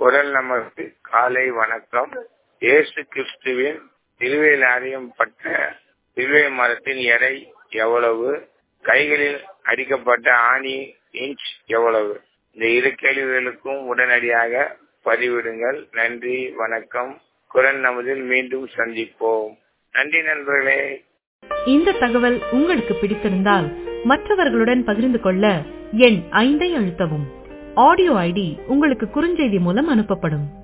குரல் நமக்கு காலை வணக்கம். இயேசு கிறிஸ்துவின் சிலுவையில் அறியப்பட்ட சிலுவை மரத்தின் எடை எவ்வளவு? கைகளில் அடிக்கப்பட்ட ஆணி இன்ச் எவ்வளவு? இந்த இரு கேள்விகளுக்கும் உடனடியாக பதிவிடுங்கள். நன்றி, வணக்கம். குரல் நமதில் மீண்டும் சந்திப்போம். நன்றி நண்பர்களே. இந்த தகவல் உங்களுக்கு பிடித்திருந்தால் மற்றவர்களுடன் பகிர்ந்து கொள்ள எண் 5 அழுத்தவும். ஆடியோ ஐடி உங்களுக்கு குறுஞ்செய்தி மூலம் அனுப்பப்படும்.